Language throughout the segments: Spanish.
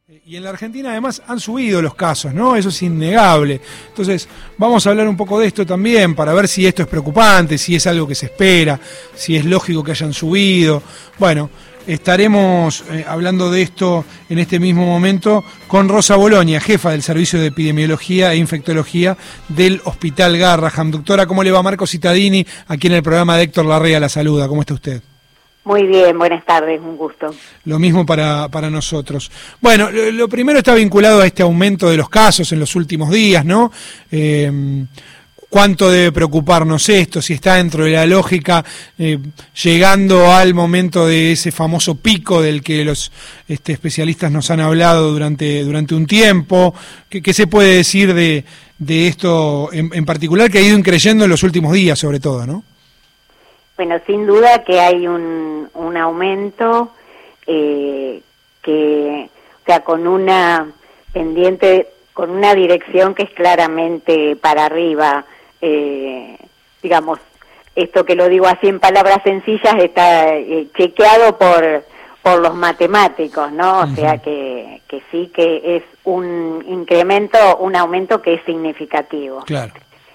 Y en la Argentina además han subido los casos, ¿no? Eso es innegable. Entonces vamos a hablar un poco de esto también para ver si esto es preocupante, si es algo que se espera, si es lógico que hayan subido. Bueno, estaremos hablando de esto en este mismo momento con Rosa Bolonia, jefa del Servicio de Epidemiología e Infectología del Hospital Garrahan. Doctora, ¿cómo le va? Marco Cittadini, aquí en el programa de Héctor Larrea la saluda. ¿Cómo está usted? Muy bien, buenas tardes, un gusto. Lo mismo para nosotros. Bueno, lo primero está vinculado a este aumento de los casos en los últimos días, ¿no? ¿Cuánto debe preocuparnos esto? Si está dentro de la lógica, llegando al momento de ese famoso pico del que los especialistas nos han hablado durante un tiempo. ¿Qué se puede decir de esto en particular, que ha ido increyendo en los últimos días, sobre todo, ¿no? Bueno, sin duda que hay un aumento que, o sea, con una pendiente, con una dirección que es claramente para arriba. Digamos, esto que lo digo así en palabras sencillas está chequeado por los matemáticos, ¿no? O sea que sí que es un incremento, un aumento que es significativo. Claro.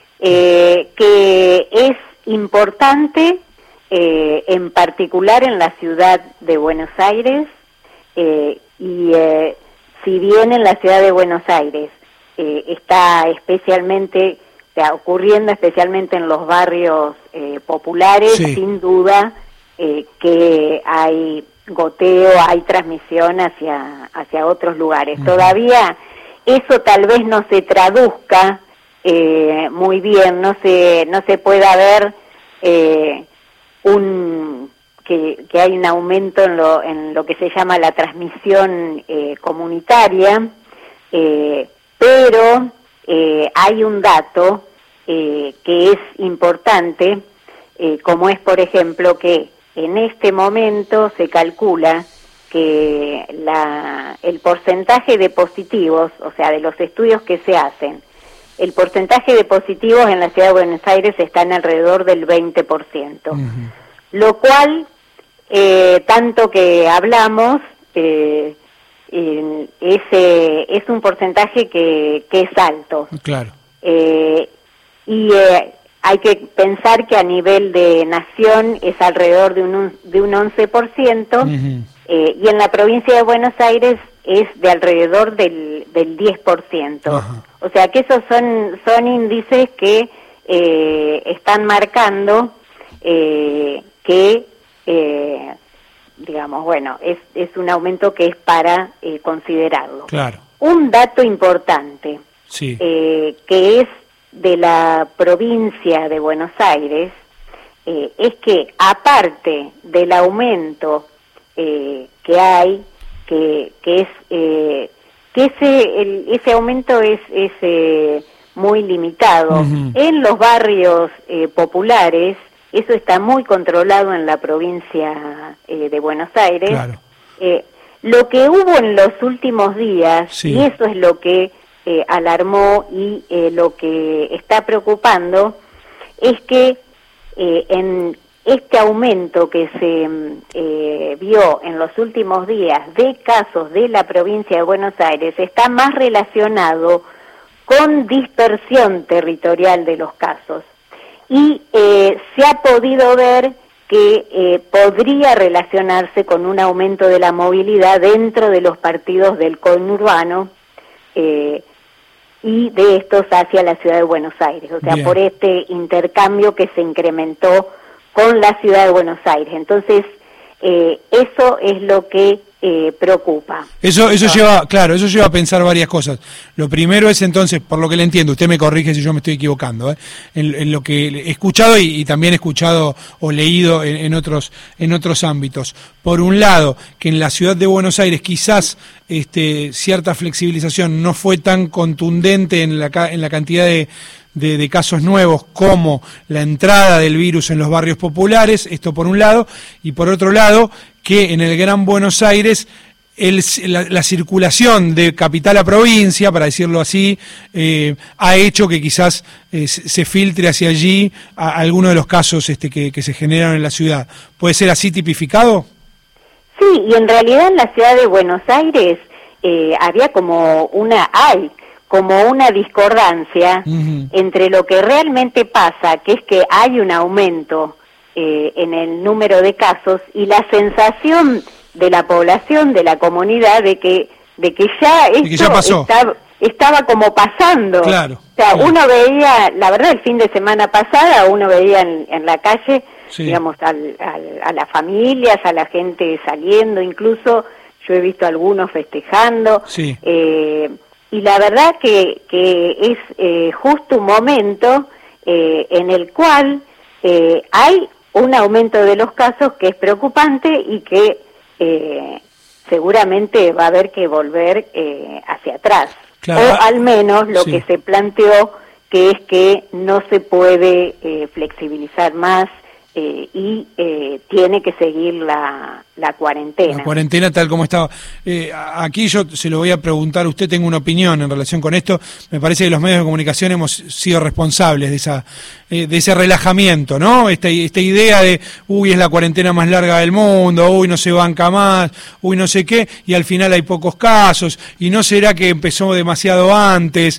Que es importante, en particular en la ciudad de Buenos Aires, y si bien en la ciudad de Buenos Aires está especialmente, o sea, ocurriendo especialmente en los barrios populares, sí, sin duda que hay goteo, hay transmisión hacia otros lugares. Todavía eso tal vez no se traduzca muy bien, no se pueda ver que hay un aumento en lo que se llama la transmisión comunitaria, pero hay un dato que es importante, como es, por ejemplo, que en este momento se calcula que el porcentaje de positivos, o sea, de los estudios que se hacen, el porcentaje de positivos en la ciudad de Buenos Aires está en alrededor del 20%, lo cual, tanto que hablamos, es un porcentaje que es alto. Claro. Y hay que pensar que a nivel de nación es alrededor de un 11%, y en la provincia de Buenos Aires es de alrededor del 10%. Ajá. O sea que esos son índices que están marcando que, digamos, bueno, es un aumento que es para considerarlo. Claro. Un dato importante, Sí. que es de la provincia de Buenos Aires, es que aparte del aumento que hay, que ese aumento es muy limitado. En los barrios populares, eso está muy controlado en la provincia de Buenos Aires. Claro. Lo que hubo en los últimos días, Sí, y eso es lo que alarmó y lo que está preocupando, es que en este aumento que se vio en los últimos días de casos de la provincia de Buenos Aires está más relacionado con dispersión territorial de los casos. Y se ha podido ver que podría relacionarse con un aumento de la movilidad dentro de los partidos del conurbano y de estos hacia la ciudad de Buenos Aires. O sea, bien, por este intercambio que se incrementó con la ciudad de Buenos Aires. Entonces, eso es lo que preocupa. Eso lleva a pensar varias cosas. Lo primero es entonces, por lo que le entiendo, usted me corrige si yo me estoy equivocando, en lo que he escuchado y también he escuchado o leído en otros ámbitos. Por un lado, que en la ciudad de Buenos Aires quizás cierta flexibilización no fue tan contundente en la cantidad de casos nuevos como la entrada del virus en los barrios populares, esto por un lado, y por otro lado, que en el Gran Buenos Aires la circulación de capital a provincia, para decirlo así, ha hecho que quizás se filtre hacia allí algunos de los casos que se generaron en la ciudad. ¿Puede ser así tipificado? Sí, y en realidad en la ciudad de Buenos Aires había como una discordancia entre lo que realmente pasa, que es que hay un aumento en el número de casos, y la sensación de la población, de la comunidad, de que ya esto estaba como pasando. Claro, o sea, uno veía, la verdad, el fin de semana pasada, uno veía en la calle, digamos, a las familias, a la gente saliendo, incluso yo he visto a algunos festejando, y la verdad que es justo un momento en el cual hay un aumento de los casos que es preocupante y que seguramente va a haber que volver hacia atrás. Claro. O al menos lo que se planteó, que es que no se puede flexibilizar más y tiene que seguir la cuarentena. La cuarentena tal como estaba. Aquí yo se lo voy a preguntar, usted tengo una opinión en relación con esto. Me parece que los medios de comunicación hemos sido responsables de ese relajamiento, ¿no? Esta idea de, es la cuarentena más larga del mundo, no se banca más, no sé qué, y al final hay pocos casos, y no será que empezó demasiado antes.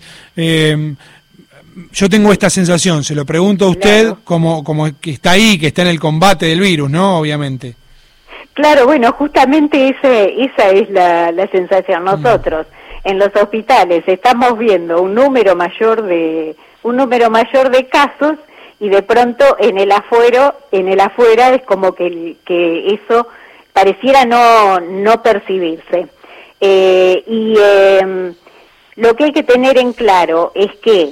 Yo tengo esta sensación, se lo pregunto a usted, como que está ahí, que está en el combate del virus, ¿no? Obviamente. Claro, bueno, justamente esa es la sensación. Nosotros en los hospitales estamos viendo un número mayor de casos, y de pronto en el afuera es como que eso pareciera no percibirse. Lo que hay que tener en claro es que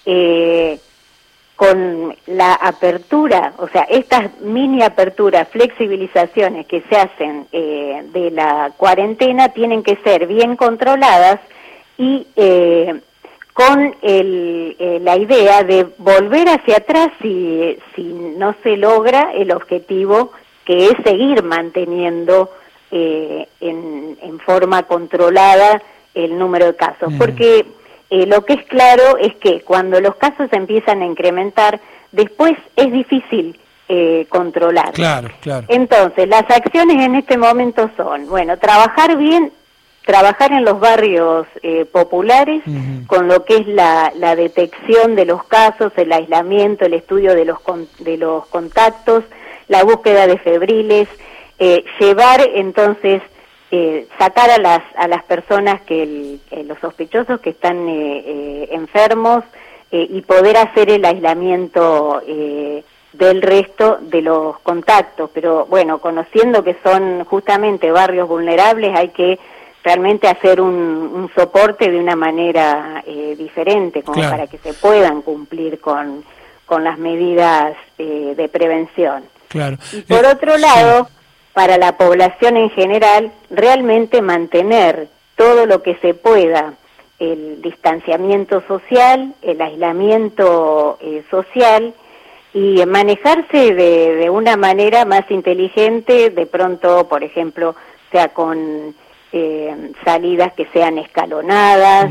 con la apertura, o sea, estas mini aperturas, flexibilizaciones que se hacen de la cuarentena, tienen que ser bien controladas y con la idea de volver hacia atrás si no se logra el objetivo, que es seguir manteniendo en forma controlada el número de casos. Porque lo que es claro es que cuando los casos empiezan a incrementar, después es difícil controlar. Claro. Entonces, las acciones en este momento son, trabajar en los barrios populares, con lo que es la detección de los casos, el aislamiento, el estudio de los contactos, la búsqueda de febriles, llevar entonces sacar a las personas los sospechosos que están enfermos, y poder hacer el aislamiento del resto de los contactos. Pero bueno, conociendo que son justamente barrios vulnerables, hay que realmente hacer un soporte de una manera diferente, como para que se puedan cumplir con las medidas de prevención. Claro. Y por otro lado, para la población en general, realmente mantener todo lo que se pueda, el distanciamiento social, el aislamiento social, y manejarse de una manera más inteligente, de pronto, por ejemplo, sea con salidas que sean escalonadas,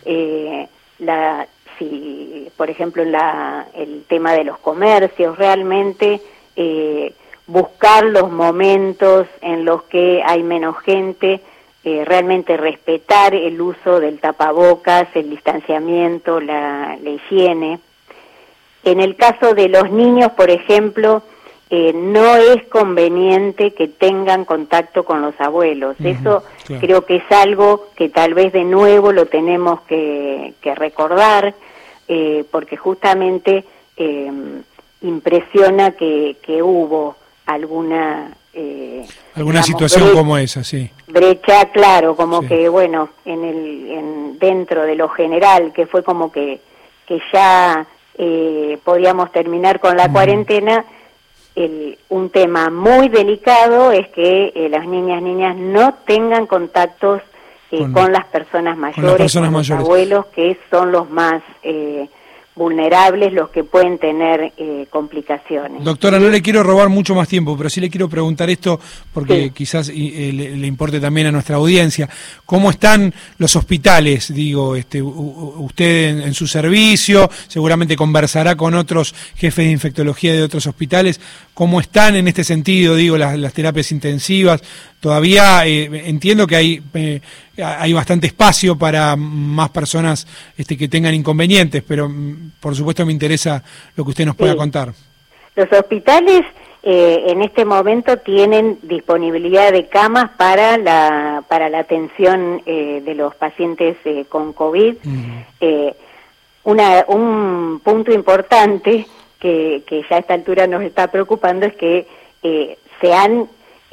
por ejemplo, el tema de los comercios, realmente buscar los momentos en los que hay menos gente, realmente respetar el uso del tapabocas, el distanciamiento, la higiene. En el caso de los niños, por ejemplo, no es conveniente que tengan contacto con los abuelos. Eso creo que es algo que tal vez de nuevo lo tenemos que recordar, porque justamente impresiona que hubo alguna situación como esa, sí. Brecha, claro, como que bueno, dentro de lo general, que fue como que ya podíamos terminar con la cuarentena. Un tema muy delicado es que las niñas no tengan contactos con las personas mayores, con los abuelos, que son los más vulnerables, los que pueden tener complicaciones. Doctora, no le quiero robar mucho más tiempo, pero sí le quiero preguntar esto porque quizás le importe también a nuestra audiencia. ¿Cómo están los hospitales? Digo, usted en su servicio, seguramente conversará con otros jefes de infectología de otros hospitales. ¿Cómo están en este sentido? Digo, las terapias intensivas, todavía entiendo que hay bastante espacio para más personas que tengan inconvenientes, pero por supuesto me interesa lo que usted nos pueda contar. Los hospitales en este momento tienen disponibilidad de camas para la atención de los pacientes con COVID. Un punto importante que ya a esta altura nos está preocupando es que se han,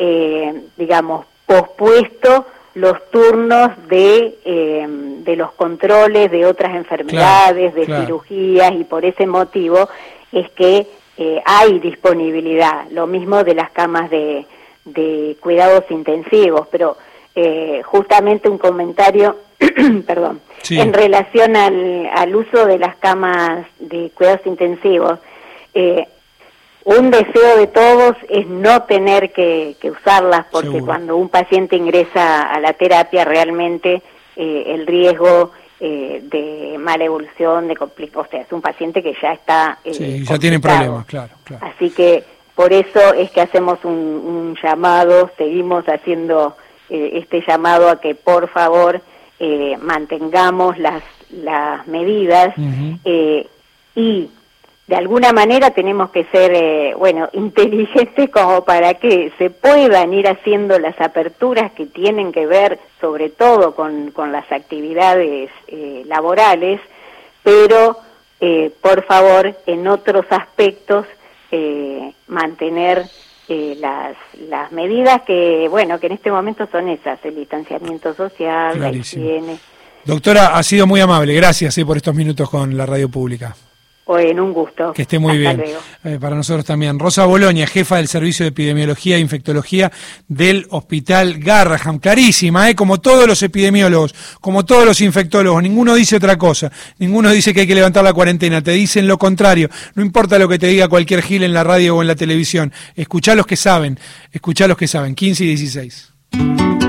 pospuesto los turnos de los controles de otras enfermedades, cirugías, y por ese motivo es que hay disponibilidad, lo mismo de las camas de cuidados intensivos, pero justamente un comentario, perdón, en relación al uso de las camas de cuidados intensivos. Un deseo de todos es no tener que usarlas, porque cuando un paciente ingresa a la terapia realmente el riesgo de mala evolución, o sea, es un paciente que ya está ya tiene problemas, claro. Así que por eso es que hacemos un llamado, seguimos haciendo este llamado a que por favor mantengamos las medidas y de alguna manera tenemos que ser, inteligentes como para que se puedan ir haciendo las aperturas que tienen que ver sobre todo con las actividades laborales, pero por favor en otros aspectos mantener las medidas que en este momento son esas, el distanciamiento social, la higiene. Doctora, ha sido muy amable, gracias por estos minutos con la radio pública. Un gusto. Que esté muy bien. Para nosotros también. Rosa Boloña, jefa del Servicio de Epidemiología e Infectología del Hospital Garrahan. Clarísima, como todos los epidemiólogos, como todos los infectólogos. Ninguno dice otra cosa. Ninguno dice que hay que levantar la cuarentena. Te dicen lo contrario. No importa lo que te diga cualquier gil en la radio o en la televisión. Escuchá los que saben. 15 y 16.